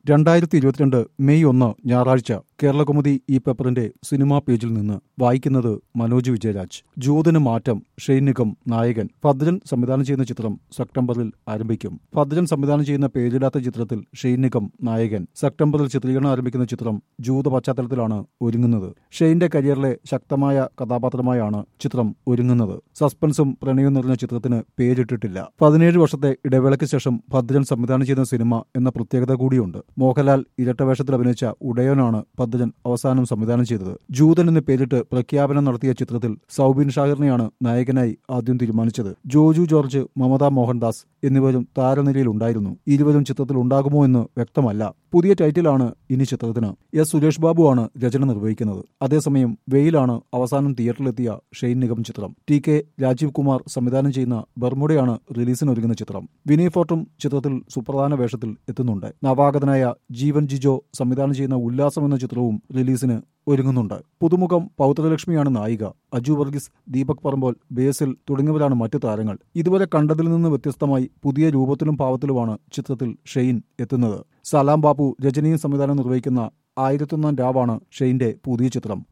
2022 May 1 ഞായറാഴ്ച കേരളകൗമുദി ഈ പേപ്പറിന്റെ സിനിമാ പേജിൽ നിന്ന് വായിക്കുന്നത് മനോജ് വിജയരാജ്. ജൂതന് മാറ്റം, ഷെയ്ൻ നിഗം നായകൻ. ഭദ്രൻ സംവിധാനം ചെയ്യുന്ന ചിത്രം സെപ്റ്റംബറിൽ ആരംഭിക്കും. ഭദ്രൻ സംവിധാനം ചെയ്യുന്ന പേരിടാത്ത ചിത്രത്തിൽ ഷെയ്ൻ നിഗം നായകൻ. സെപ്റ്റംബറിൽ ചിത്രീകരണം ആരംഭിക്കുന്ന ചിത്രം ജൂത പശ്ചാത്തലത്തിലാണ് ഒരുങ്ങുന്നത്. ഷെയ്ന്റെ കരിയറിലെ ശക്തമായ കഥാപാത്രമായാണ് ചിത്രം ഒരുങ്ങുന്നത്. സസ്പെൻസും പ്രണയവും നിറഞ്ഞ ചിത്രത്തിന് പേരിട്ടിട്ടില്ല. 17 വർഷത്തെ ഇടവേളയ്ക്ക് ശേഷം ഭദ്രൻ സംവിധാനം ചെയ്യുന്ന സിനിമ എന്ന പ്രത്യേകത കൂടിയുണ്ട്. മോഹൻലാൽ ഇരട്ടവേഷത്തിൽ അഭിനയിച്ച ഉടയനാണ് ഭദ്രൻ അവസാനം സംവിധാനം ചെയ്തത്. ജൂതൻ എന്ന് പേരിട്ട് പ്രഖ്യാപനം നടത്തിയ ചിത്രത്തിൽ സൗബിൻ ഷാഹിറിനെയാണ് നായകനായി ആദ്യം തീരുമാനിച്ചത്. ജോജു ജോർജ്, മമത മോഹൻദാസ് എന്നിവരും താരനിരയിലുണ്ടായിരുന്നു. ഇരുവരും ചിത്രത്തിൽ ഉണ്ടാകുമോ എന്ന് വ്യക്തമല്ല. പുതിയ ടൈറ്റിലാണ് ഇനി ചിത്രത്തിന്. എസ് സുരേഷ് ബാബുവാണ് രചന നിർവഹിക്കുന്നത്. അതേസമയം വെയിലാണ് അവസാനം തിയേറ്ററിലെത്തിയ ഷെയ്ൻ നിഗം ചിത്രം. TK രാജീവ് കുമാർ സംവിധാനം ചെയ്യുന്ന ബർമുഡയാണ് റിലീസിനൊരുങ്ങുന്ന ചിത്രം. വിനയ് ഫോർട്ടും ചിത്രത്തിൽ സുപ്രധാന വേഷത്തിൽ എത്തുന്നുണ്ട്. നവാഗതനായ ജീവൻ ജിജോ സംവിധാനം ചെയ്യുന്ന ഉല്ലാസം എന്ന ചിത്രവും റിലീസിന് ഒരുങ്ങുന്നുണ്ട്. പുതുമുഖം പൗത്രലക്ഷ്മിയാണ് നായിക. അജു വർഗീസ്, ദീപക് പറമ്പോൾ, ബേസിൽ തുടങ്ങിയവരാണ് മറ്റു താരങ്ങൾ. ഇതുവരെ കണ്ടതിൽ നിന്ന് വ്യത്യസ്തമായി പുതിയ രൂപത്തിലും ഭാവത്തിലുമാണ് ചിത്രത്തിൽ ഷെയ്ൻ എത്തുന്നത്. സലാം ബാബു രചനയും സംവിധാനം നിർവഹിക്കുന്ന 1001 രാവാണ് ഷെയ്ന്റെ പുതിയ ചിത്രം.